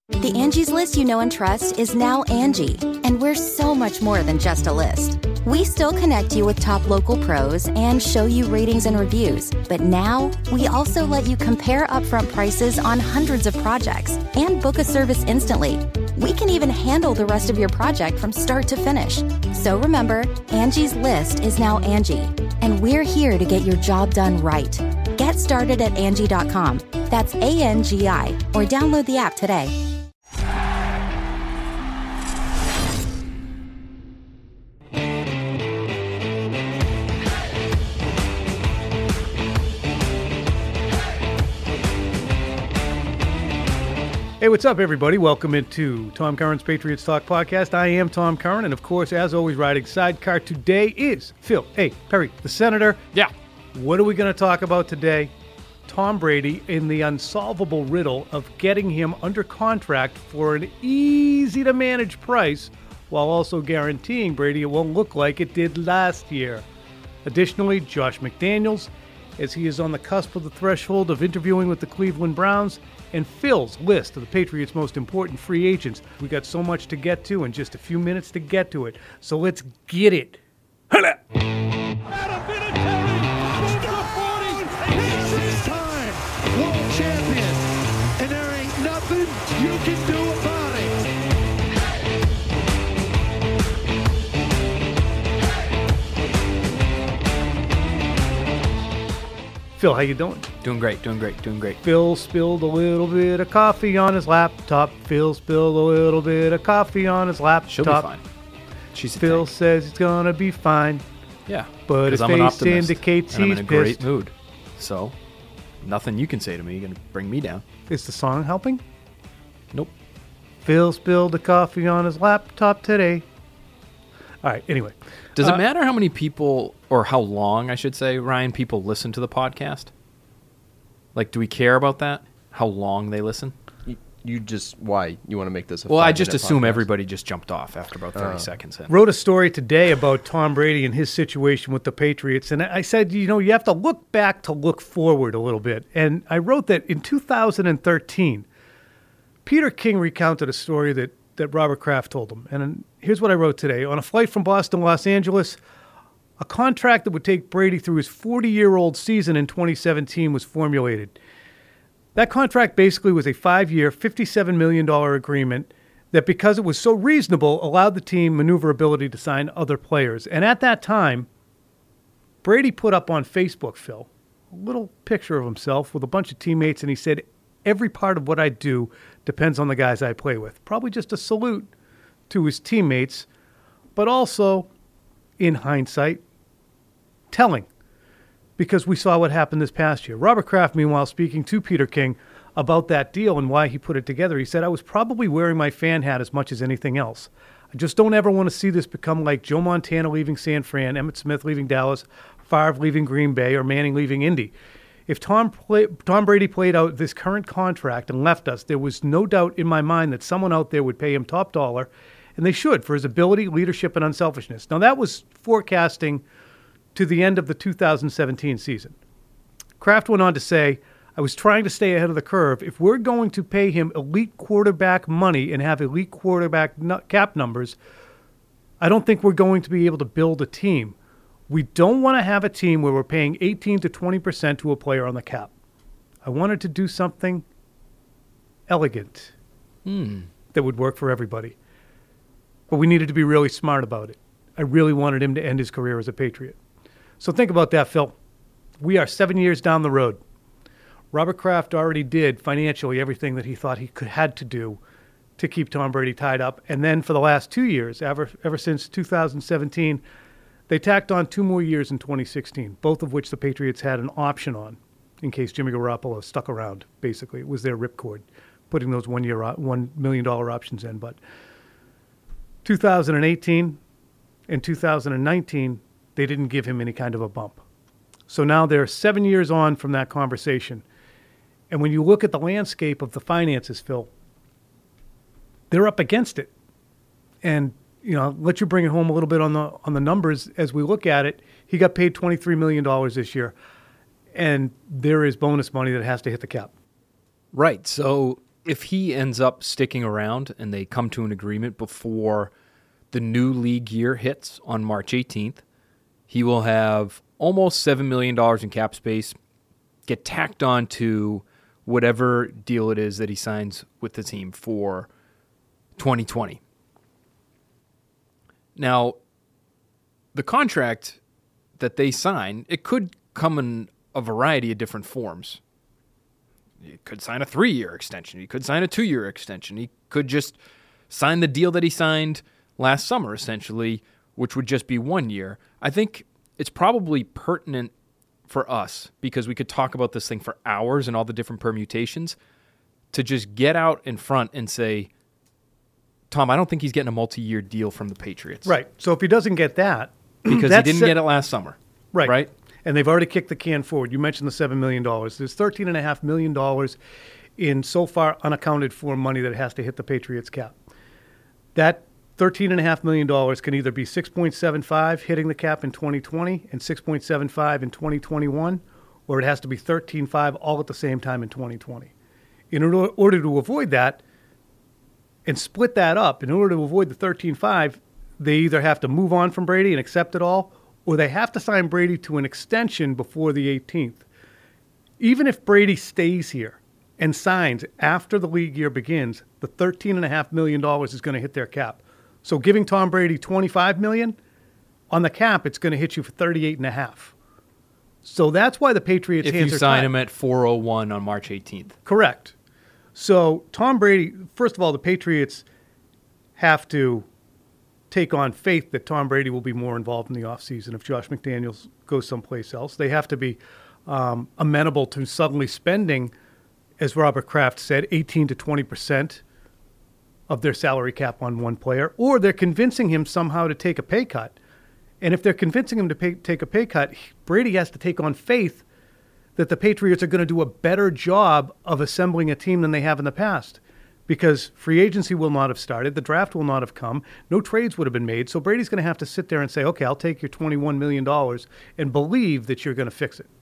The Angie's List you know and trust is now Angie, and we're so much more than just a list. We still connect you with top local pros and show you ratings and reviews, but now we also let you compare upfront prices on hundreds of projects and book a service instantly. We can even handle the rest of your project from start to finish. So remember, Angie's List is now Angie, and we're here to get your job done right. Get started at Angie.com. That's ANGI, or download the app today. Hey, what's up, everybody? Welcome into Tom Curran's Patriots Talk podcast. I am Tom Curran, and of course, as always, riding sidecar today is Phil Perry, the Senator. Yeah. What are we going to talk about today? Tom Brady in the unsolvable riddle of getting him under contract for an easy-to-manage price while also guaranteeing Brady it won't look like it did last year. Additionally, Josh McDaniels, as he is on the cusp of the threshold of interviewing with the Cleveland Browns, and Phil's list of the Patriots' most important free agents. We got so much to get to and just a few minutes to get to it. So let's get it. Holla! Adam Vinatieri moves to 40. It's time. World champion. And there ain't nothing you can do about it. Phil, how you doing? Doing great. Phil spilled a little bit of coffee on his laptop. Phil spilled a little bit of coffee on his laptop. She'll be fine. Phil says he's going to be fine. Yeah. But his face indicates and he's I'm in a pissed. great mood. So, nothing you can say to me going to bring me down. Is the song helping? Nope. Phil spilled the coffee on his laptop today. All right, anyway. Does it matter how many people, or how long, I should say, Ryan, people listen to the podcast? Like, do we care about that? How long they listen? You just, why? You want to make this a Well, I just assume podcast? everybody just jumped off after about 30 seconds in. Wrote a story today about Tom Brady and his situation with the Patriots, and I said, you have to look back to look forward a little bit. And I wrote that in 2013, Peter King recounted a story that Robert Kraft told him. And here's what I wrote today. On a flight from Boston to Los Angeles, a contract that would take Brady through his 40-year-old season in 2017 was formulated. That contract basically was a 5-year, $57 million agreement that, because it was so reasonable, allowed the team maneuverability to sign other players. And at that time, Brady put up on Facebook, Phil, a little picture of himself with a bunch of teammates, and he said, every part of what I do depends on the guys I play with. Probably just a salute to his teammates, but also, in hindsight, telling, because we saw what happened this past year. Robert Kraft, meanwhile, speaking to Peter King about that deal and why he put it together, he said, I was probably wearing my fan hat as much as anything else. I just don't ever want to see this become like Joe Montana leaving San Fran, Emmitt Smith leaving Dallas, Favre leaving Green Bay, or Manning leaving Indy. If Tom Brady played out this current contract and left us, there was no doubt in my mind that someone out there would pay him top dollar, and they should, for his ability, leadership, and unselfishness. Now, that was forecasting to the end of the 2017 season. Kraft went on to say, I was trying to stay ahead of the curve. If we're going to pay him elite quarterback money and have elite quarterback cap numbers, I don't think we're going to be able to build a team. We don't want to have a team where we're paying 18 to 20% to a player on the cap. I wanted to do something elegant that would work for everybody. But we needed to be really smart about it. I really wanted him to end his career as a Patriot. So think about that, Phil. We are 7 years down the road. Robert Kraft already did financially everything that he thought he had to do to keep Tom Brady tied up. And then for the last 2 years, ever since 2017, they tacked on 2 more years in 2016, both of which the Patriots had an option on in case Jimmy Garoppolo stuck around, basically. It was their ripcord, putting those $1 million options in. But 2018 and 2019, they didn't give him any kind of a bump. So now they're 7 years on from that conversation. And when you look at the landscape of the finances, Phil, they're up against it. And let you bring it home a little bit on the numbers as we look at it. He got paid $23 million this year, and there is bonus money that has to hit the cap. Right. So if he ends up sticking around and they come to an agreement before the new league year hits on March 18th, he will have almost $7 million in cap space, get tacked on to whatever deal it is that he signs with the team for 2020. Now, the contract that they sign, it could come in a variety of different forms. You could sign a 3-year extension. You could sign a 2-year extension. He could just sign the deal that he signed last summer, essentially, which would just be 1 year. I think it's probably pertinent for us, because we could talk about this thing for hours and all the different permutations, to just get out in front and say, Tom, I don't think he's getting a multi-year deal from the Patriots. Right. So if he doesn't get that, because he didn't get it last summer. Right. And they've already kicked the can forward. You mentioned the $7 million. There's $13.5 million in so far unaccounted for money that has to hit the Patriots cap. That $13.5 million can either be 6.75 hitting the cap in 2020 and 6.75 in 2021, or it has to be 13.5 all at the same time in 2020. In order to avoid that and split that up, in order to avoid the 13.5, they either have to move on from Brady and accept it all, or they have to sign Brady to an extension before the 18th. Even if Brady stays here and signs after the league year begins, the $13.5 million is going to hit their cap. So giving Tom Brady $25 million, on the cap, it's going to hit you for $38.5. So that's why the Patriots' hands are tied. If you sign him at 401 on March 18th. Correct. So Tom Brady, first of all, the Patriots have to take on faith that Tom Brady will be more involved in the offseason if Josh McDaniels goes someplace else. They have to be amenable to suddenly spending, as Robert Kraft said, 18 to 20% of their salary cap on one player, or they're convincing him somehow to take a pay cut. And if they're convincing him to take a pay cut, Brady has to take on faith that the Patriots are going to do a better job of assembling a team than they have in the past, because free agency will not have started, the draft will not have come, no trades would have been made, so Brady's going to have to sit there and say, okay, I'll take your $21 million and believe that you're going to fix it.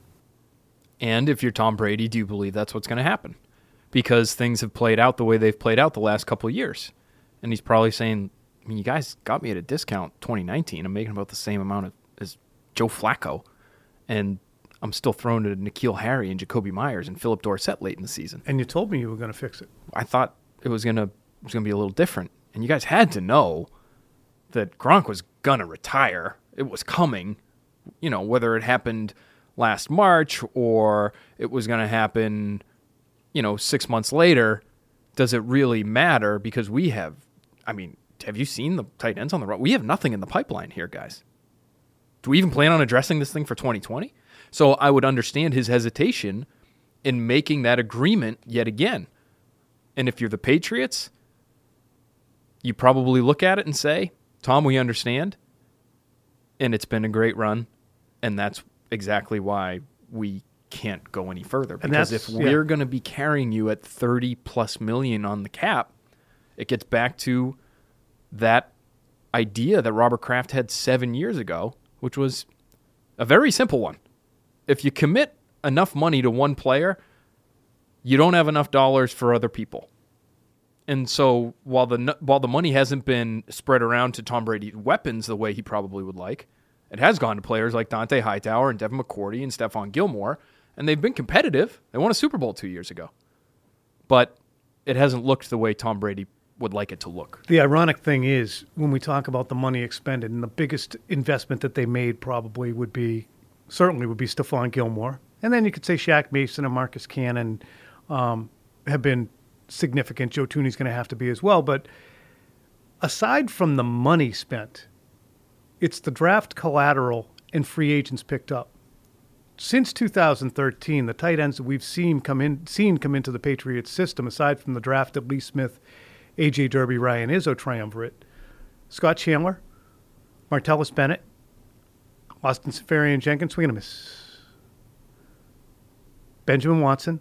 And if you're Tom Brady, do you believe that's what's going to happen? Because things have played out the way they've played out the last couple of years. And he's probably saying, I mean, you guys got me at a discount 2019. I'm making about the same amount as Joe Flacco. And I'm still throwing to N'Keal Harry and Jacoby Myers and Philip Dorsett late in the season. And you told me you were going to fix it. I thought it was going to be a little different. And you guys had to know that Gronk was going to retire. It was coming, you know, whether it happened last March or it was going to happen, 6 months later. Does it really matter? Because have you seen the tight ends on the road? We have nothing in the pipeline here, guys. Do we even plan on addressing this thing for 2020? So I would understand his hesitation in making that agreement yet again. And if you're the Patriots, you probably look at it and say, Tom, we understand. And it's been a great run. And that's exactly why we can't go any further. Because if we're going to be carrying you at 30 plus million on the cap, it gets back to that idea that Robert Kraft had 7 years ago, which was a very simple one. If you commit enough money to one player, you don't have enough dollars for other people. And so while the money hasn't been spread around to Tom Brady's weapons the way he probably would like, it has gone to players like Dante Hightower and Devin McCourty and Stephon Gilmore, and they've been competitive. They won a Super Bowl 2 years ago. But it hasn't looked the way Tom Brady would like it to look. The ironic thing is, when we talk about the money expended, and the biggest investment that they made probably would be Stephon Gilmore. And then you could say Shaq Mason and Marcus Cannon have been significant. Joe Thuney's going to have to be as well. But aside from the money spent, it's the draft collateral and free agents picked up. Since 2013, the tight ends that we've seen come into the Patriots system, aside from the draft of Lee Smith, A.J. Derby, Ryan Izzo triumvirate, Scott Chandler, Martellus Bennett, Austin Seferian-Jenkins, we're going to miss Benjamin Watson,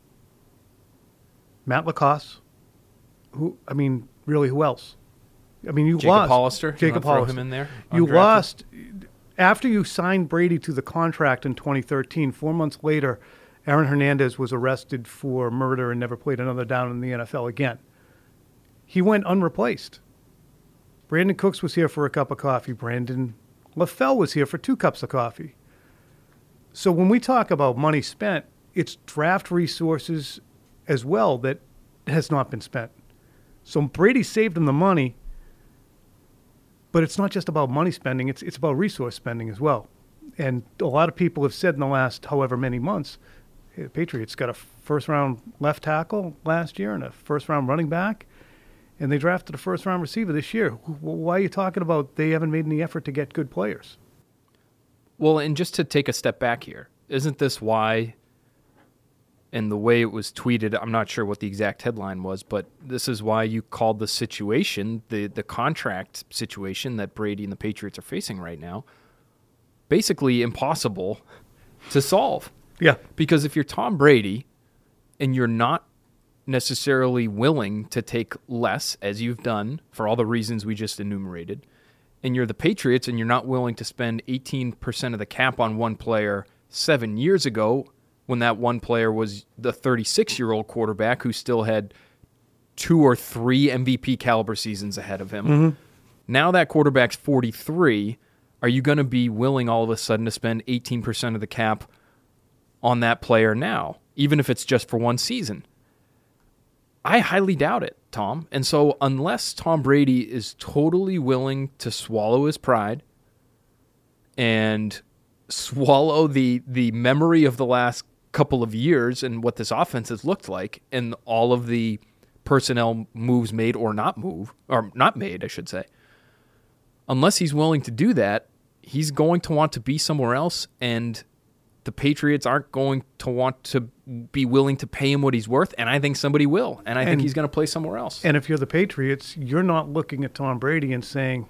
Matt LaCosse, who else? You Jacob lost. Hollister. Jacob Hollister. Throw him in there. You lost after you signed Brady to the contract in 2013. 4 months later, Aaron Hernandez was arrested for murder and never played another down in the NFL again. He went unreplaced. Brandon Cooks was here for a cup of coffee. Brandon LaFell was here for 2 cups of coffee. So when we talk about money spent, it's draft resources as well that has not been spent. So Brady saved him the money, but it's not just about money spending, it's about resource spending as well. And a lot of people have said in the last however many months, hey, the Patriots got a first-round left tackle last year and a first-round running back, and they drafted a first-round receiver this year. Why are you talking about they haven't made any effort to get good players? Well, and just to take a step back here, isn't this why, and the way it was tweeted, I'm not sure what the exact headline was, but this is why you called the situation, the contract situation that Brady and the Patriots are facing right now, basically impossible to solve. Yeah. Because if you're Tom Brady and you're not necessarily willing to take less, as you've done for all the reasons we just enumerated, and you're the Patriots and you're not willing to spend 18% of the cap on one player 7 years ago when that one player was the 36-year-old quarterback who still had 2 or 3 MVP caliber seasons ahead of him. Mm-hmm. Now that quarterback's 43, are you going to be willing all of a sudden to spend 18% of the cap on that player now, even if it's just for one season? I highly doubt it, Tom. And so unless Tom Brady is totally willing to swallow his pride and swallow the memory of the last couple of years and what this offense has looked like and all of the personnel moves made or not made, I should say, unless he's willing to do that, he's going to want to be somewhere else, and the Patriots aren't going to want to be willing to pay him what he's worth, and I think somebody will, and I think he's going to play somewhere else. And if you're the Patriots, you're not looking at Tom Brady and saying,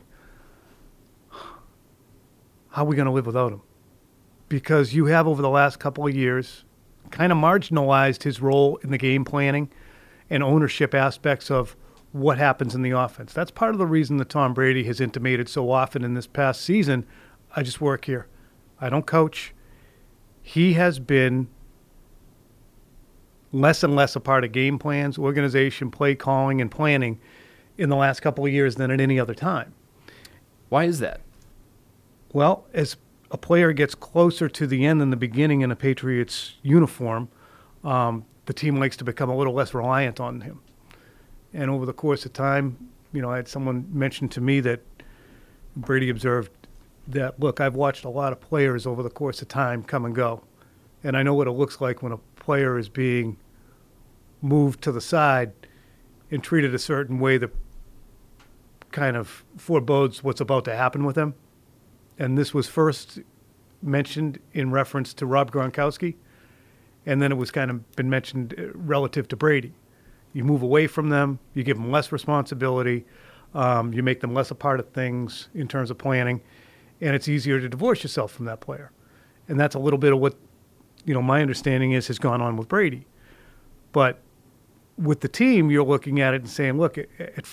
how are we going to live without him? Because you have, over the last couple of years, kind of marginalized his role in the game planning and ownership aspects of what happens in the offense. That's part of the reason that Tom Brady has intimated so often in this past season, I just work here. I don't coach. He has been less and less a part of game plans, organization, play calling, and planning in the last couple of years than at any other time. Why is that? Well, as a player gets closer to the end than the beginning in a Patriots uniform, the team likes to become a little less reliant on him. And over the course of time, I had someone mention to me that Brady observed that, look, I've watched a lot of players over the course of time come and go. And I know what it looks like when a player is being moved to the side and treated a certain way that kind of forebodes what's about to happen with him. And this was first mentioned in reference to Rob Gronkowski, and then it was kind of been mentioned relative to Brady. You move away from them, you give them less responsibility, you make them less a part of things in terms of planning, and it's easier to divorce yourself from that player. And that's a little bit of what, my understanding has gone on with Brady. But with the team, you're looking at it and saying, look, at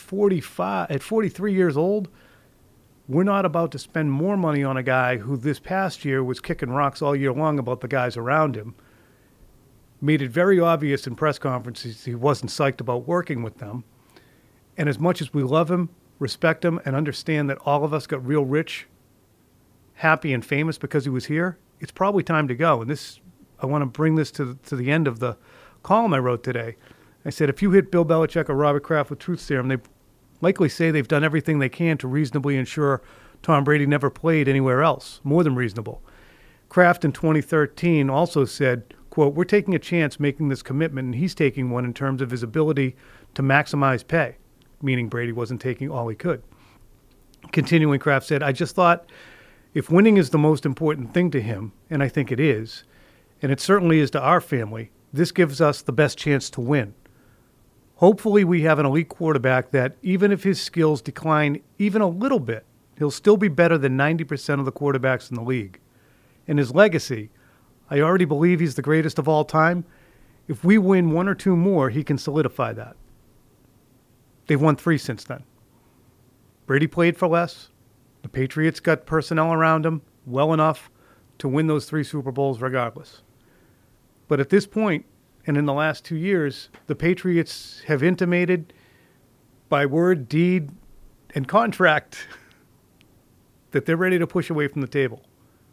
43 years old, we're not about to spend more money on a guy who this past year was kicking rocks all year long about the guys around him, made it very obvious in press conferences he wasn't psyched about working with them. And as much as we love him, respect him, and understand that all of us got real rich, happy, and famous because he was here, it's probably time to go. And I want to bring this to the end of the column I wrote today. I said, if you hit Bill Belichick or Robert Kraft with truth serum, they likely say they've done everything they can to reasonably ensure Tom Brady never played anywhere else, more than reasonable. Kraft in 2013 also said, quote, we're taking a chance making this commitment, and he's taking one in terms of his ability to maximize pay, meaning Brady wasn't taking all he could. Continuing, Kraft said, I just thought if winning is the most important thing to him, and I think it is, and it certainly is to our family, this gives us the best chance to win. Hopefully we have an elite quarterback that, even if his skills decline even a little bit, he'll still be better than 90% of the quarterbacks in the league. And his legacy, I already believe he's the greatest of all time. If we win 1 or 2 more, he can solidify that. They've won 3 since then. Brady played for less. The Patriots got personnel around him well enough to win those 3 Super Bowls regardless. But at this point, and in the last 2 years, the Patriots have intimated by word, deed, and contract that they're ready to push away from the table.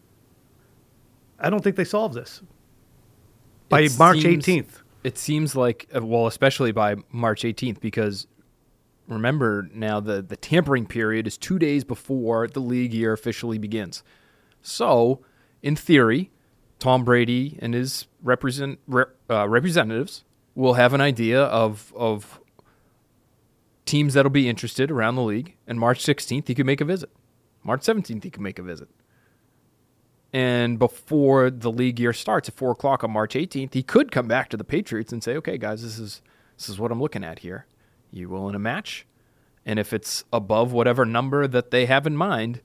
I don't think they solve this by March 18th. It seems like, well, especially by March 18th, because remember now the tampering period is 2 days before the league year officially begins. So, in theory, Tom Brady and his representatives will have an idea of teams that'll be interested around the league, and March 16th he could make a visit. March 17th he could make a visit. And before the league year starts at 4 o'clock on March 18th, he could come back to the Patriots and say, okay, guys, this is what I'm looking at here. You willing to match? And if it's above whatever number that they have in mind,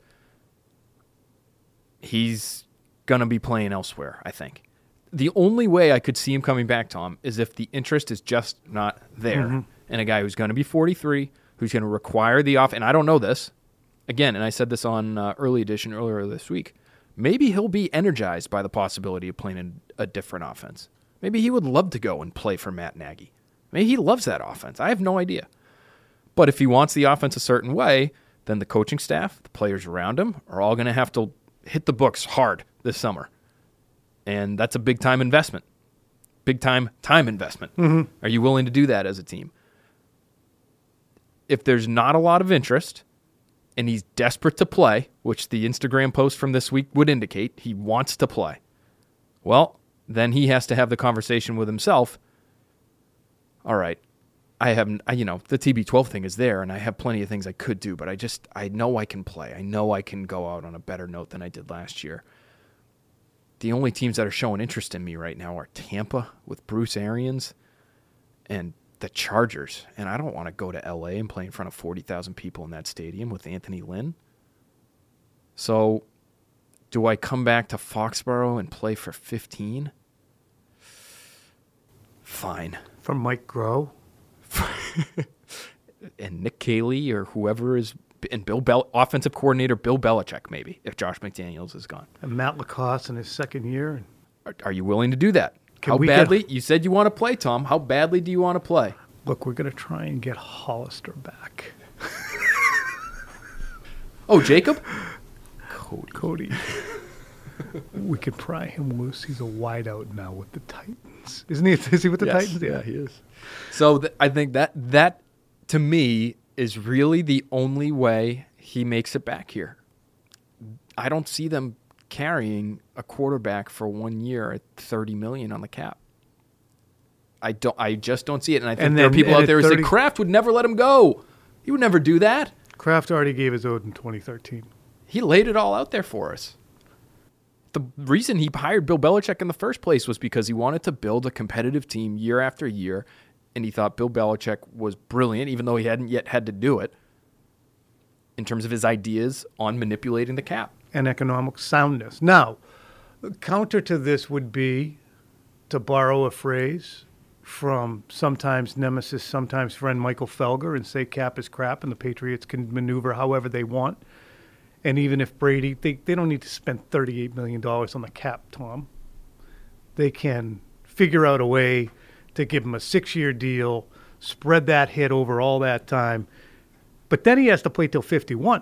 he's going to be playing elsewhere, I think. The only way I could see him coming back, Tom, is if the interest is just not there. Mm-hmm. And a guy who's going to be 43, who's going to require the off, and I don't know this, again, and I said this on Early Edition earlier this week, maybe he'll be energized by the possibility of playing in a different offense. Maybe he would love to go and play for Matt Nagy. Maybe he loves that offense. I have no idea. But if he wants the offense a certain way, then the coaching staff, the players around him, are all going to have to hit the books hard this summer. And that's a big-time investment. Big-time investment. Mm-hmm. Are you willing to do that as a team? If there's not a lot of interest, and he's desperate to play, which the Instagram post from this week would indicate, he wants to play, well, then he has to have the conversation with himself. All right, the TB12 thing is there, and I have plenty of things I could do, but I know I can play. I know I can go out on a better note than I did last year. The only teams that are showing interest in me right now are Tampa with Bruce Arians and the Chargers. And I don't want to go to L.A. and play in front of 40,000 people in that stadium with Anthony Lynn. So do I come back to Foxborough and play for 15? Fine. From Mike Groh? And Nick Caley or whoever is, and offensive coordinator Bill Belichick maybe, if Josh McDaniels is gone. And Matt Lacoste in his second year. Are you willing to do that? How badly? You said you want to play, Tom. How badly do you want to play? Look, we're going to try and get Hollister back. Oh, Jacob? Cody. We could pry him loose. He's a wideout now with the Titans. Isn't he? Is he with the Titans? Yeah, he is. So I think that, to me, is really the only way he makes it back here. I don't see them carrying a quarterback for 1 year at $30 million on the cap. I just don't see it. And I think there are people out there who say Kraft would never let him go. He would never do that. Kraft already gave his ode in 2013. He laid it all out there for us. The reason he hired Bill Belichick in the first place was because he wanted to build a competitive team year after year, and he thought Bill Belichick was brilliant, even though he hadn't yet had to do it, in terms of his ideas on manipulating the cap. And economic soundness. Now, counter to this would be, to borrow a phrase from sometimes nemesis, sometimes friend Michael Felger, and say cap is crap and the Patriots can maneuver however they want. And even if Brady, they don't need to spend $38 million on the cap, Tom. They can figure out a way to give him a 6-year deal, spread that hit over all that time. But then he has to play till 51.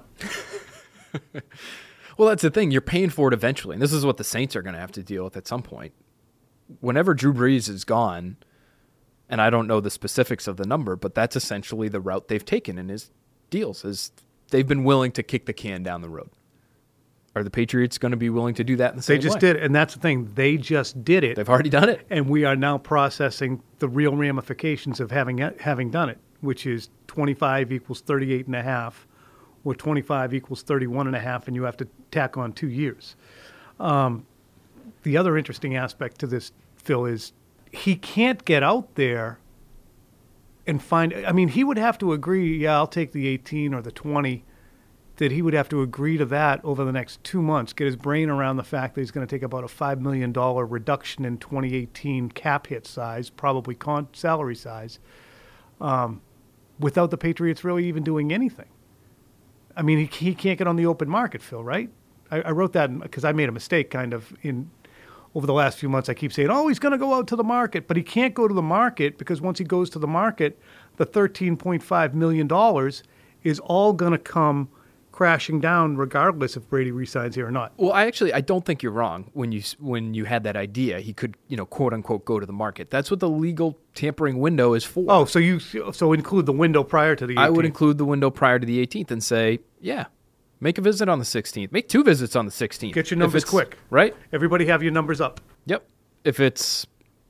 Well, that's the thing. You're paying for it eventually. And this is what the Saints are going to have to deal with at some point. Whenever Drew Brees is gone, and I don't know the specifics of the number, but that's essentially the route they've taken in his deals, is they've been willing to kick the can down the road. Are the Patriots going to be willing to do that in the same way? They just did it, and that's the thing. They just did it. They've already done it. And we are now processing the real ramifications of having done it, which is 25 equals 38.5, or 25 equals 31.5, and you have to tack on 2 years. The other interesting aspect to this, Phil, is he can't get out there and find – I mean, he would have to agree, yeah, I'll take the 18 or the 20, that he would have to agree to that over the next 2 months, get his brain around the fact that he's going to take about a $5 million reduction in 2018 cap hit size, probably salary size, without the Patriots really even doing anything. I mean, he can't get on the open market, Phil, right? I wrote that because I made a mistake kind of in over the last few months, I keep saying, oh, he's going to go out to the market. But he can't go to the market because once he goes to the market, the $13.5 million is all going to come crashing down regardless if Brady resigns here or not. Well, I don't think you're wrong when you had that idea. He could, quote unquote, go to the market. That's what the legal tampering window is for. Oh, so include the window prior to the 18th. I would include the window prior to the 18th and say, yeah, make a visit on the 16th. Make 2 visits on the 16th. Get your numbers quick. Right? Everybody have your numbers up. Yep. If it's,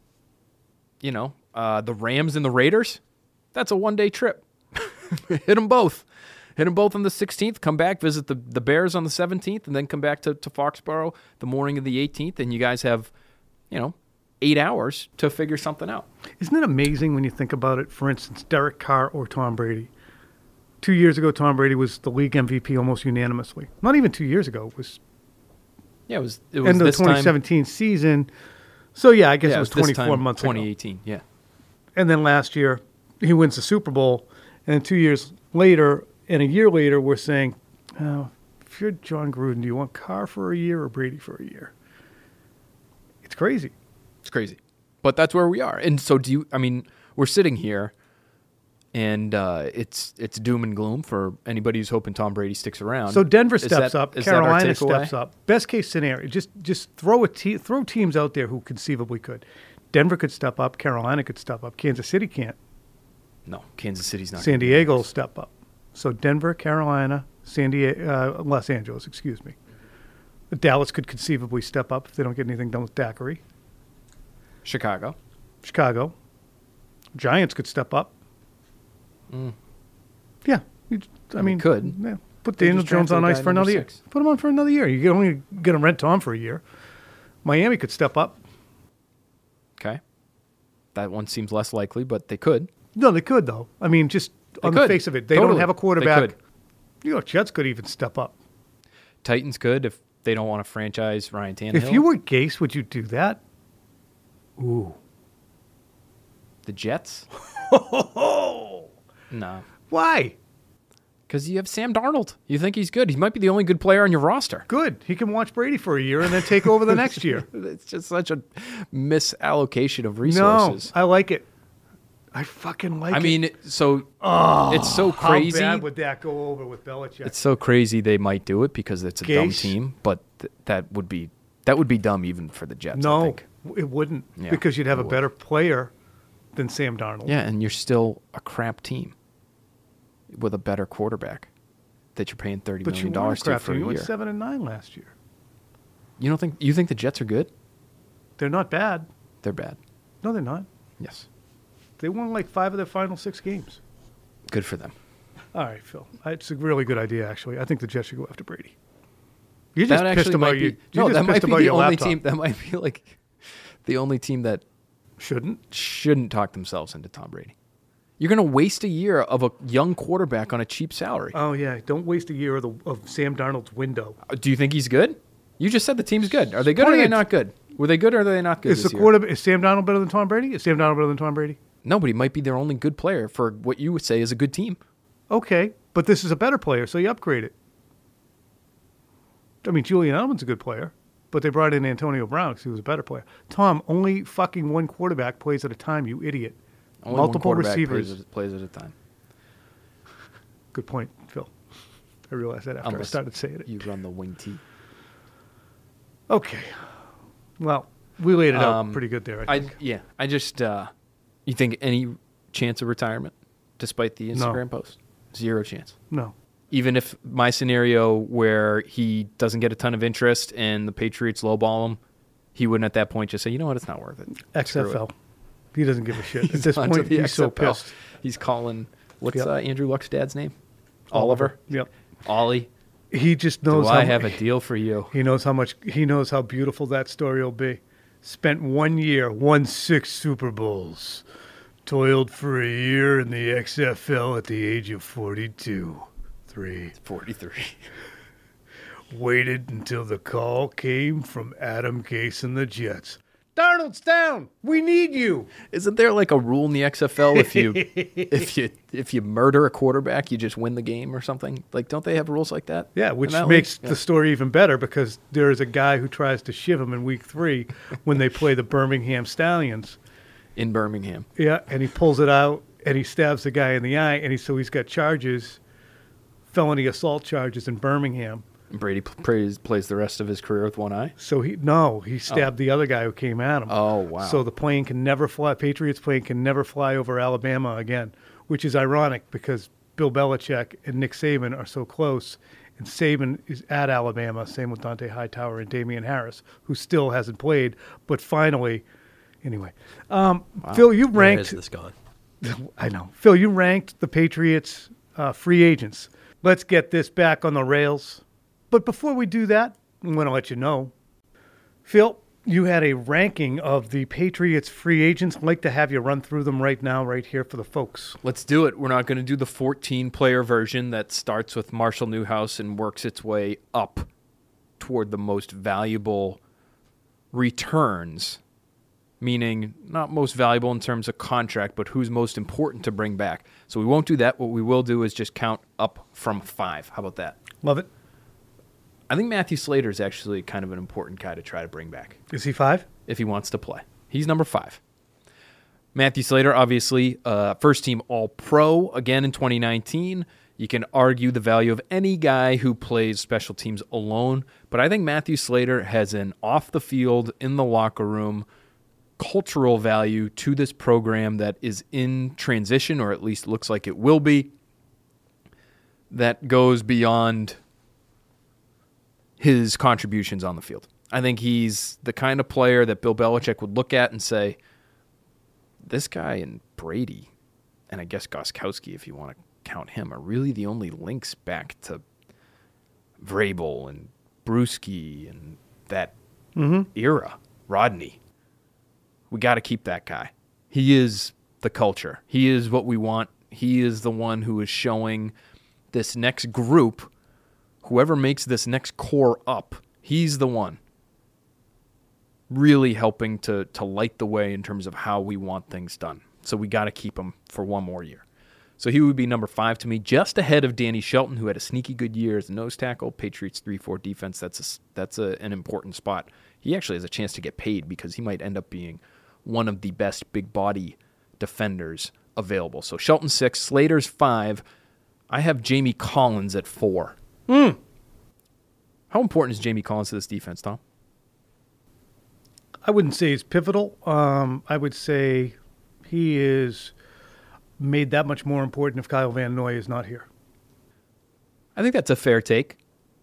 the Rams and the Raiders, that's a 1-day trip. Hit them both. Hit them both on the 16th, come back, visit the Bears on the 17th, and then come back to Foxborough the morning of the 18th, and you guys have, 8 hours to figure something out. Isn't it amazing when you think about it? For instance, Derek Carr or Tom Brady. 2 years ago, Tom Brady was the league MVP almost unanimously. Not even 2 years ago. It was end of the 2017 season. So, I guess it was 24 months 2018, ago. 2018, yeah. And then last year, he wins the Super Bowl, and then 2 years later, and a year later, we're saying, oh, if you're John Gruden, do you want Carr for a year or Brady for a year? It's crazy. It's crazy. But that's where we are. And so we're sitting here, and it's doom and gloom for anybody who's hoping Tom Brady sticks around. So Denver steps up. Carolina takeaway? steps up. Best case scenario, just throw teams out there who conceivably could. Denver could step up. Carolina could step up. Kansas City can't. No, Kansas City's not. San Diego will step up. So Denver, Carolina, Los Angeles, excuse me. Dallas could conceivably step up if they don't get anything done with Daiquiri. Chicago. Giants could step up. Yeah. Could. Yeah. Put Daniel Jones on ice for another year. Put him on for another year. You're only going to rent Tom for a year. Miami could step up. Okay. That one seems less likely, but they could. No, they could, though. Just on the face of it. They don't have a quarterback. Jets could even step up. Titans could if they don't want to franchise Ryan Tannehill. If you were Gase, would you do that? Ooh. The Jets? No. Why? Because you have Sam Darnold. You think he's good. He might be the only good player on your roster. Good. He can watch Brady for a year and then take over the next year. It's just such a misallocation of resources. No, I like it. I fucking like it. It's so crazy. How bad would that go over with Belichick? It's so crazy they might do it because it's a Gase? dumb team, but that would be dumb even for the Jets. No, I think. it wouldn't, Yeah, because you'd have a it would. better player than Sam Darnold. Yeah, and you're still a crap team with a better quarterback that you're paying $30 But you million won a to crap for a team. You year. went 7-9 last year. You think the Jets are good? They're not bad. They're bad. No, they're not. Yes. They won like 5 of their final 6 games. Good for them. All right, Phil. It's a really good idea, actually. I think the Jets should go after Brady. You're just pissed about you. That might be the only laptop. team. That might be like the only team that shouldn't talk themselves into Tom Brady. You're going to waste a year of a young quarterback on a cheap salary. Oh yeah, don't waste a year of Sam Darnold's window. Do you think he's good? You just said the team's good. Are they good or are they not good? Were they good or are they not good? Is Sam Darnold better than Tom Brady? Is Sam Darnold better than Tom Brady? No, but he might be their only good player for what you would say is a good team. Okay, but this is a better player, so you upgrade it. Julian Edelman's a good player, but they brought in Antonio Brown because he was a better player. Tom, only fucking one quarterback plays at a time, you idiot. Only Multiple one receivers. plays at a time. Good point, Phil. I realized that after I started saying it. You run the wing tee. Okay. Well, we laid it out pretty good there, I think. I just, you think any chance of retirement despite the Instagram post? 0 chance. No. Even if my scenario where he doesn't get a ton of interest and the Patriots lowball him, he wouldn't at that point just say, you know what, it's not worth it. XFL. He doesn't give a shit. At this on to point, the he's so XFL. pissed. He's calling, what's Andrew Luck's dad's name? Oliver. Yep. Ollie. He just knows I have a deal for you. He knows how beautiful that story will be. Spent 1 year, won 6 Super Bowls. Toiled for a year in the XFL at the age of 42. 43. Waited until the call came from Adam Gase and the Jets. Darnold's down. We need you. Isn't there like a rule in the XFL if you murder a quarterback, you just win the game or something? Like, don't they have rules like that? Yeah, which in that makes league? the story even better because there is a guy who tries to shiv him in week 3 when they play the Birmingham Stallions. In Birmingham. Yeah, and he pulls it out and he stabs the guy in the eye, and he's got charges, felony assault charges in Birmingham. Brady plays the rest of his career with one eye. So he stabbed the other guy who came at him. Oh, wow. So the plane can never fly. Patriots plane can never fly over Alabama again, which is ironic because Bill Belichick and Nick Saban are so close, and Saban is at Alabama. Same with Dante Hightower and Damian Harris, who still hasn't played, but finally, anyway. Phil, you Where ranked. is this gone? I know, Phil, you ranked the Patriots free agents. Let's get this back on the rails. But before we do that, I'm going to let you know. Phil, you had a ranking of the Patriots free agents. I'd like to have you run through them right now, right here for the folks. Let's do it. We're not going to do the 14-player version that starts with Marshall Newhouse and works its way up toward the most valuable returns, meaning not most valuable in terms of contract, but who's most important to bring back. So we won't do that. What we will do is just count up from 5. How about that? Love it. I think Matthew Slater is actually kind of an important guy to try to bring back. Is he 5? If he wants to play. He's number 5. Matthew Slater, obviously, first-team All-Pro again in 2019. You can argue the value of any guy who plays special teams alone, but I think Matthew Slater has an off-the-field, in the locker room, cultural value to this program that is in transition, or at least looks like it will be, that goes beyond his contributions on the field. I think he's the kind of player that Bill Belichick would look at and say, this guy and Brady, and I guess Gostkowski, if you want to count him, are really the only links back to Vrabel and Bruschi and that era. Rodney. We got to keep that guy. He is the culture. He is what we want. He is the one who is showing this next group, whoever makes this next core up, he's the one really helping to light the way in terms of how we want things done. So we got to keep him for one more year. So he would be number 5 to me, just ahead of Danny Shelton, who had a sneaky good year as a nose tackle. Patriots 3-4 defense, that's an important spot. He actually has a chance to get paid because he might end up being one of the best big body defenders available. So Shelton 6, Slater's 5. I have Jamie Collins at 4. How important is Jamie Collins to this defense, Tom? I wouldn't say he's pivotal. I would say he is made that much more important if Kyle Van Noy is not here. I think that's a fair take.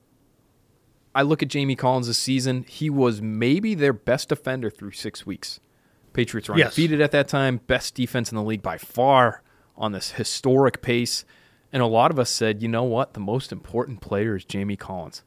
I look at Jamie Collins this season. He was maybe their best defender through 6 weeks. Patriots were undefeated at that time. Best defense in the league by far on this historic pace. And a lot of us said, you know what? The most important player is Jamie Collins.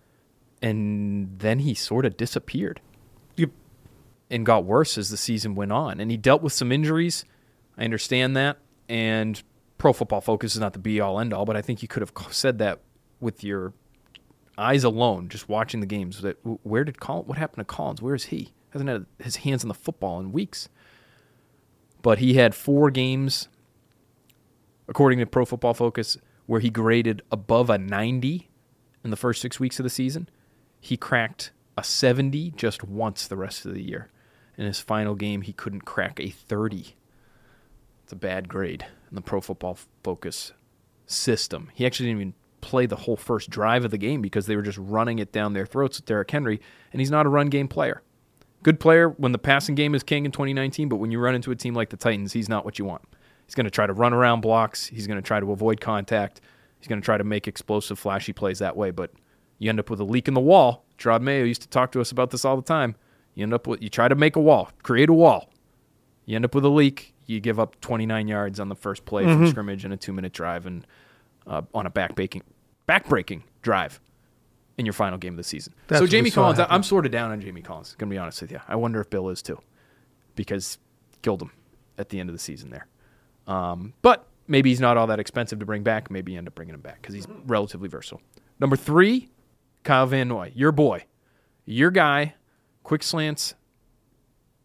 And then he sort of disappeared. Yep. And got worse as the season went on. And he dealt with some injuries. I understand that. And Pro Football Focus is not the be-all, end-all, but I think you could have said that with your eyes alone, just watching the games. That what happened to Collins? Where is he? Hasn't had his hands on the football in weeks. But he had 4 games, according to Pro Football Focus, where he graded above a 90 in the first 6 weeks of the season. He cracked a 70 just once the rest of the year. In his final game, he couldn't crack a 30. It's a bad grade in the Pro Football Focus system. He actually didn't even play the whole first drive of the game because they were just running it down their throats with Derrick Henry, and he's not a run game player. Good player when the passing game is king in 2019, but when you run into a team like the Titans, he's not what you want. He's going to try to run around blocks. He's going to try to avoid contact. He's going to try to make explosive, flashy plays that way, but you end up with a leak in the wall. Gerard Mayo used to talk to us about this all the time. You try to make a wall, create a wall. You end up with a leak. You give up 29 yards on the first play from scrimmage and a 2-minute drive and on a back-breaking drive in your final game of the season. So Jamie Collins, I'm sort of down on Jamie Collins, going to be honest with you. I wonder if Bill is too, because killed him at the end of the season there. But maybe he's not all that expensive to bring back. Maybe you end up bringing him back because he's relatively versatile. Number 3, Kyle Van Noy, your boy, your guy, quick slants,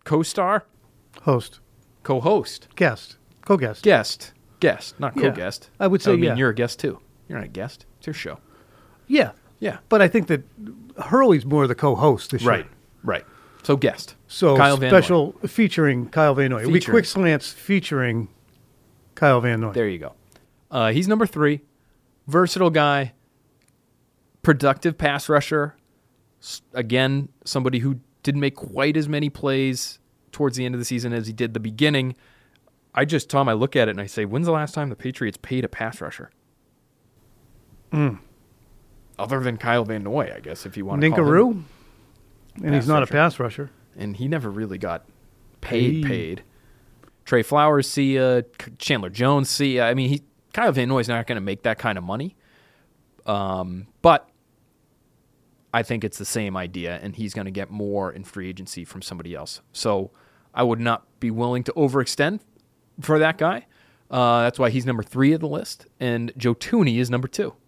co-star, Host. co-host, Guest. Co-guest. guest, not Yeah. co-guest. I would say, I mean, yeah. you're a guest too. You're not a guest. It's your show. Yeah. Yeah. But I think that Hurley's more the co-host this year. Right. So guest. So Kyle Van special featuring Kyle Van Noy. It'll be Featuring. Quick Slants featuring Kyle Van Noy. There you go. He's number 3. Versatile guy. Productive pass rusher. Again, somebody who didn't make quite as many plays towards the end of the season as he did the beginning. Tom, I look at it and I say, when's the last time the Patriots paid a pass rusher? Other than Kyle Van Noy, I guess, if you want to call him. Ninkaroo? And he's Pass not rusher. a pass rusher. And he never really got paid. Trey Flowers, see ya. Chandler Jones, see ya. I mean, Kyle Van Noy's not going to make that kind of money. But I think it's the same idea, and he's going to get more in free agency from somebody else. So I would not be willing to overextend for that guy. That's why he's number 3 of the list, and Joe Thuney is number 2.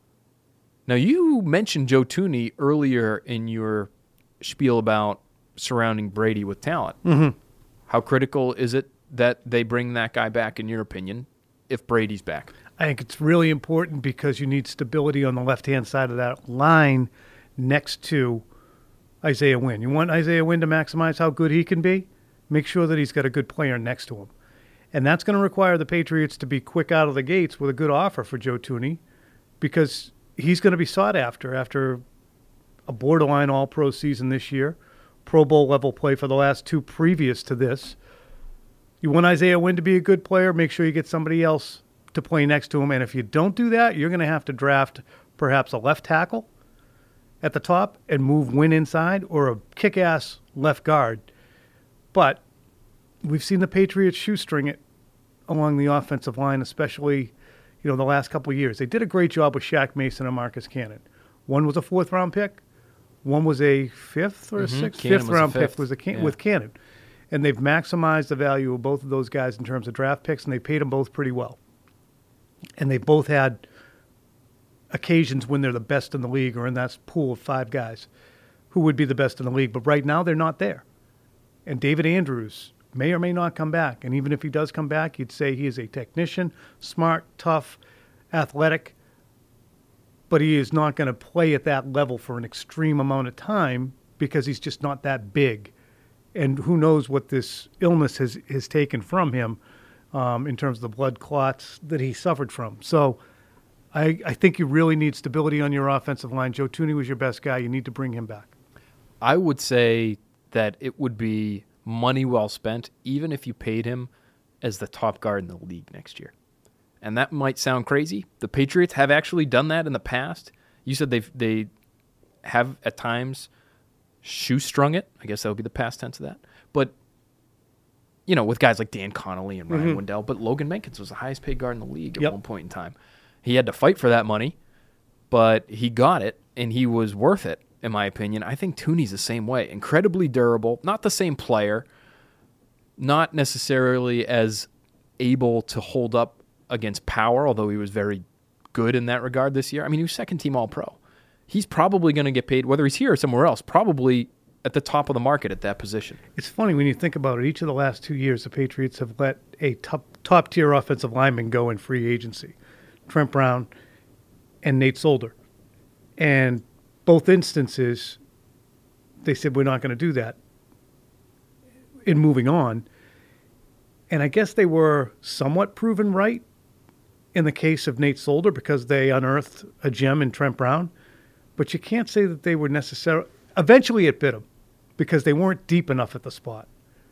Now, you mentioned Joe Thuney earlier in your spiel about surrounding Brady with talent. Mm-hmm. How critical is it that they bring that guy back, in your opinion, if Brady's back? I think it's really important because you need stability on the left-hand side of that line next to Isaiah Wynn. You want Isaiah Wynn to maximize how good he can be? Make sure that he's got a good player next to him. And that's going to require the Patriots to be quick out of the gates with a good offer for Joe Thuney because he's going to be sought after a borderline all-pro season this year, Pro Bowl level play for the last 2 previous to this. You want Isaiah Wynn to be a good player, make sure you get somebody else to play next to him. And if you don't do that, you're going to have to draft perhaps a left tackle at the top and move Wynn inside or a kick-ass left guard. But we've seen the Patriots shoestring it along the offensive line, especially the last couple of years. They did a great job with Shaq Mason and Marcus Cannon. One was a 4th-round pick. One was a 5th or a 6th? Cannon was a 5th-round pick 5th. was Yeah. with Cannon. And they've maximized the value of both of those guys in terms of draft picks, and they paid them both pretty well. And they both had occasions when they're the best in the league or in that pool of 5 guys who would be the best in the league. But right now, they're not there. And David Andrews may or may not come back. And even if he does come back, you'd say he is a technician, smart, tough, athletic, but he is not going to play at that level for an extreme amount of time because he's just not that big. And who knows what this illness has taken from him in terms of the blood clots that he suffered from. So I think you really need stability on your offensive line. Joe Thuney was your best guy. You need to bring him back. I would say that it would be money well spent, even if you paid him as the top guard in the league next year. And that might sound crazy. The Patriots have actually done that in the past. You said they have at times shoestrung it. I guess that would be the past tense of that. But, with guys like Dan Connolly and Ryan Wendell. But Logan Mankins was the highest paid guard in the league at one point in time. He had to fight for that money, but he got it, and he was worth it, in my opinion. I think Thuney's the same way. Incredibly durable. Not the same player. Not necessarily as able to hold up against power, although he was very good in that regard this year. I mean, he was 2nd-team All-Pro. He's probably going to get paid, whether he's here or somewhere else, probably at the top of the market at that position. It's funny when you think about it. Each of the last 2 years, the Patriots have let a top-tier offensive lineman go in free agency. Trent Brown and Nate Solder. And both instances, they said, we're not going to do that in moving on. And I guess they were somewhat proven right in the case of Nate Solder because they unearthed a gem in Trent Brown. But you can't say that they were necessarily... Eventually it bit them because they weren't deep enough at the spot.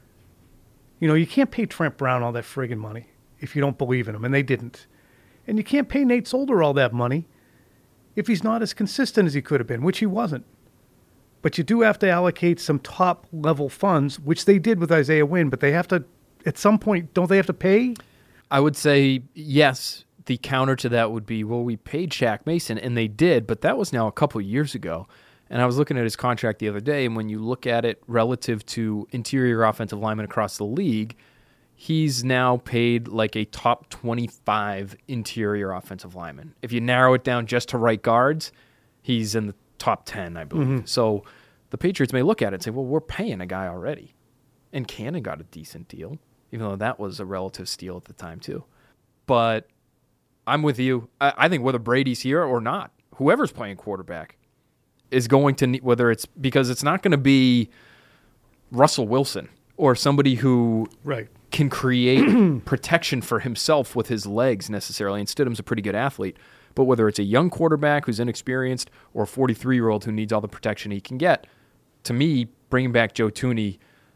You can't pay Trent Brown all that friggin' money if you don't believe in him, and they didn't. And you can't pay Nate Solder all that money if he's not as consistent as he could have been, which he wasn't. But you do have to allocate some top-level funds, which they did with Isaiah Wynn, but they have to, at some point, don't they have to pay? I would say yes. The counter to that would be, well, we paid Shaq Mason, and they did, but that was now a couple of years ago. And I was looking at his contract the other day, and when you look at it relative to interior offensive linemen across the league, he's now paid like a top 25 interior offensive lineman. If you narrow it down just to right guards, he's in the top 10, I believe. So the Patriots may look at it and say, well, we're paying a guy already. And Cannon got a decent deal, even though that was a relative steal at the time too. But I'm with you. I think whether Brady's here or not, whoever's playing quarterback is going to need, whether it's because it's not going to be Russell Wilson or somebody who can create protection for himself with his legs necessarily. And Stidham's a pretty good athlete. But whether it's a young quarterback who's inexperienced or a 43-year-old who needs all the protection he can get, to me, bringing back Joe Thuney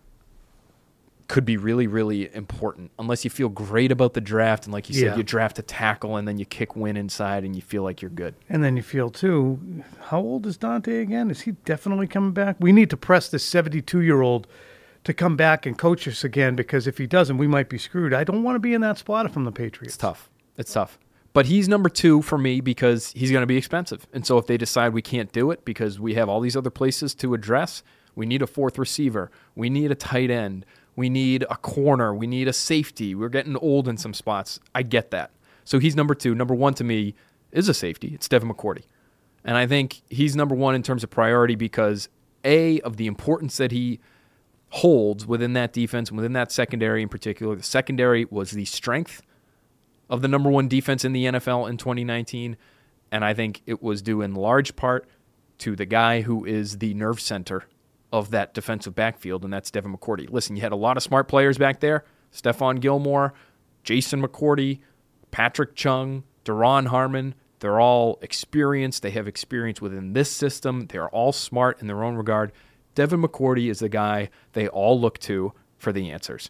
could be really, really important unless you feel great about the draft. And like you said, you draft a tackle and then you kick Wynn inside and you feel like you're good. And then you feel, too, how old is Dante again? Is he definitely coming back? We need to press this 72-year-old to come back and coach us again, because if he doesn't, we might be screwed. I don't want to be in that spot from the Patriots. It's tough. But he's number 2 for me because he's going to be expensive. And so if they decide we can't do it because we have all these other places to address, we need a 4th receiver, we need a tight end, we need a corner, we need a safety. We're getting old in some spots. I get that. So he's number 2. Number 1 to me is a safety. It's Devin McCourty. And I think he's number 1 in terms of priority because, A, of the importance that he holds within that defense, within that secondary in particular. The secondary was the strength of the number 1 defense in the NFL in 2019, and I think it was due in large part to the guy who is the nerve center of that defensive backfield, and that's Devin McCourty. Listen, you had a lot of smart players back there. Stephon Gilmore, Jason McCourty, Patrick Chung, Daron Harmon. They're all experienced. They have experience within this system. They're all smart in their own regard. Devin McCourty is the guy they all look to for the answers.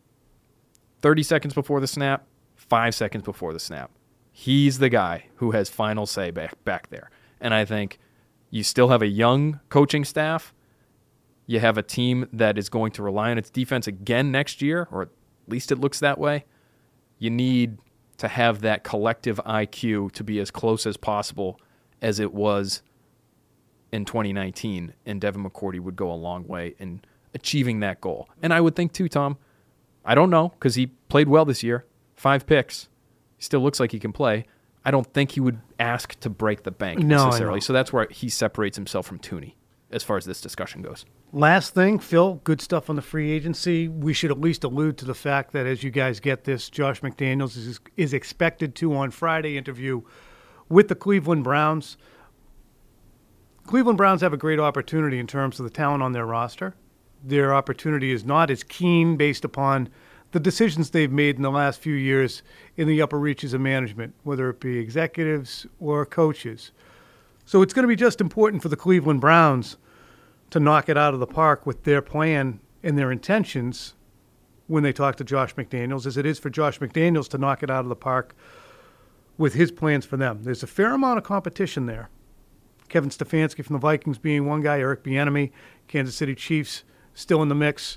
30 seconds before the snap, 5 seconds before the snap. He's the guy who has final say back there. And I think you still have a young coaching staff. You have a team that is going to rely on its defense again next year, or at least it looks that way. You need to have that collective IQ to be as close as possible as it was in 2019, and Devin McCourty would go a long way in achieving that goal. And I would think too, Tom, I don't know, because he played well this year. 5 picks. He still looks like he can play. I don't think he would ask to break the bank necessarily. So that's where he separates himself from Thuney as far as this discussion goes. Last thing, Phil, good stuff on the free agency. We should at least allude to the fact that as you guys get this, Josh McDaniels is expected to, on Friday, interview with the Cleveland Browns. Cleveland Browns have a great opportunity in terms of the talent on their roster. Their opportunity is not as keen based upon the decisions they've made in the last few years in the upper reaches of management, whether it be executives or coaches. So it's going to be just important for the Cleveland Browns to knock it out of the park with their plan and their intentions when they talk to Josh McDaniels, as it is for Josh McDaniels to knock it out of the park with his plans for them. There's a fair amount of competition there. Kevin Stefanski from the Vikings being one guy, Eric Bieniemy, Kansas City Chiefs still in the mix.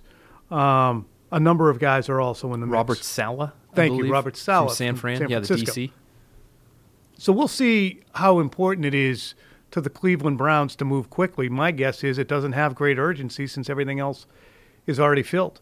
A number of guys are also in the mix. Robert Saleh, Thank you, Robert Saleh. From San Francisco. The DC. So we'll see how important it is to the Cleveland Browns to move quickly. My guess is it doesn't have great urgency since everything else is already filled.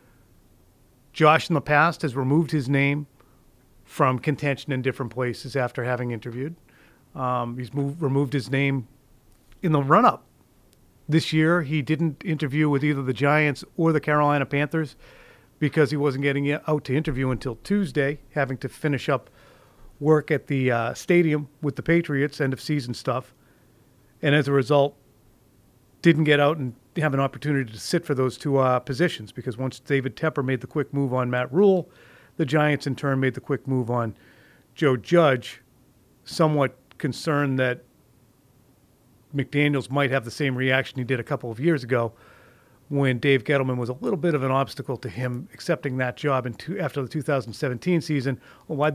Josh in the past has removed his name from contention in different places after having interviewed. He's removed his name in the run-up. This year, he didn't interview with either the Giants or the Carolina Panthers because he wasn't getting out to interview until Tuesday, having to finish up work at the stadium with the Patriots, end-of-season stuff. And as a result, didn't get out and have an opportunity to sit for those 2 positions because once David Tepper made the quick move on Matt Rule, the Giants in turn made the quick move on Joe Judge, somewhat concerned that McDaniels might have the same reaction he did a couple of years ago when Dave Gettleman was a little bit of an obstacle to him accepting that job after the 2017 season. Well, why'd the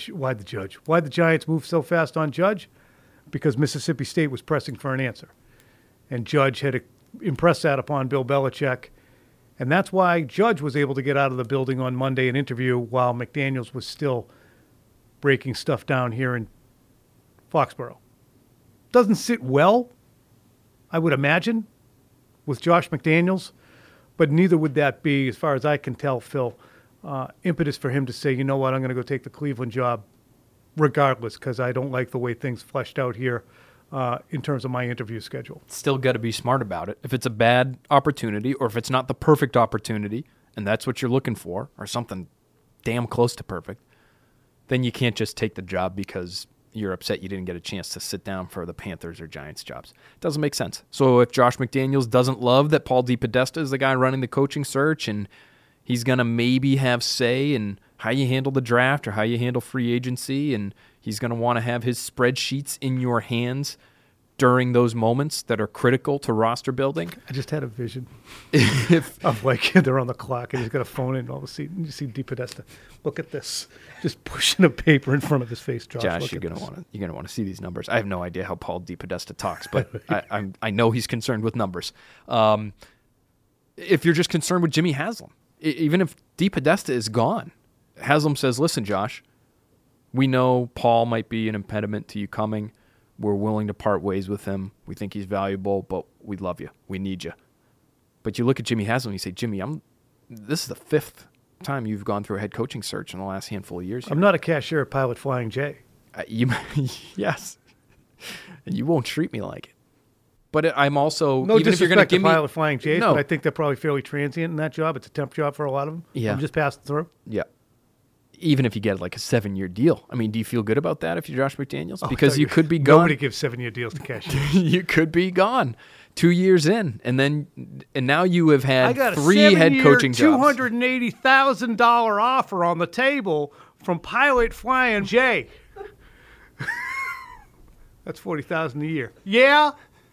Giants move so fast on Judge? Because Mississippi State was pressing for an answer. And Judge had impressed that upon Bill Belichick. And that's why Judge was able to get out of the building on Monday and interview while McDaniels was still breaking stuff down here in Foxborough. Doesn't sit well, I would imagine, with Josh McDaniels, but neither would that be, as far as I can tell, Phil, impetus for him to say, you know what, I'm going to go take the Cleveland job regardless because I don't like the way things fleshed out here in terms of my interview schedule. Still got to be smart about it. If it's a bad opportunity or if it's not the perfect opportunity and that's what you're looking for or something damn close to perfect, then you can't just take the job because you're upset you didn't get a chance to sit down for the Panthers or Giants jobs. It doesn't make sense. So if Josh McDaniels doesn't love that Paul DePodesta is the guy running the coaching search and he's going to maybe have say in how you handle the draft or how you handle free agency, and he's going to want to have his spreadsheets in your hands during those moments that are critical to roster building. I just had a vision of like they're on the clock and he's got a phone in all of a sudden. You see DePodesta. Look at this. Just pushing a paper in front of his face, Josh. Josh, you're gonna want to see these numbers. I have no idea how Paul DePodesta talks, but I know he's concerned with numbers. If you're just concerned with Jimmy Haslam, even if DePodesta is gone, Haslam says, "Listen, Josh, we know Paul might be an impediment to you coming. We're willing to part ways with him. We think he's valuable, but we love you. We need you." But you look at Jimmy Haslam and you say, "Jimmy, this is the 5th time you've gone through a head coaching search in the last handful of years. I'm not a cashier at Pilot Flying J." Yes. And you won't treat me like it. But I'm also no even if you're going to give me Pilot Flying J, no. but I think they're probably fairly transient in that job. It's a temp job for a lot of them. Yeah. I'm just passing through. Yeah. Even if you get like a 7-year deal. I mean, do you feel good about that if you're Josh McDaniels? Because you could be gone. Nobody gives 7-year deals to cashiers. You could be gone 2 years in, and now you have had I got 3 head coaching jobs. $280,000 offer on the table from Pilot Flying J. That's $40,000 a year. Yeah,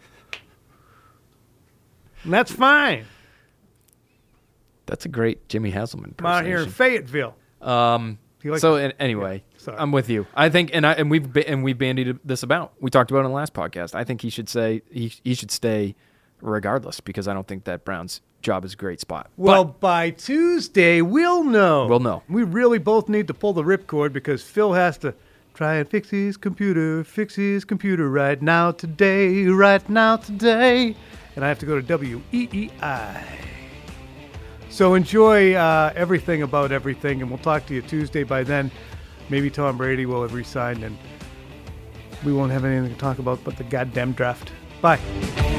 and that's fine. That's a great Jimmy Haslam I'm out here in Fayetteville. Anyway, Sorry. I'm with you. I think, and we've bandied this about. We talked about it in the last podcast. I think he should say he should stay regardless because I don't think that Browns job is a great spot. Well, by Tuesday we'll know. We'll know. We really both need to pull the ripcord because Phil has to try and fix his computer right now today, and I have to go to WEEI. So enjoy everything about everything, and we'll talk to you Tuesday. By then, maybe Tom Brady will have re-signed, and we won't have anything to talk about but the goddamn draft. Bye.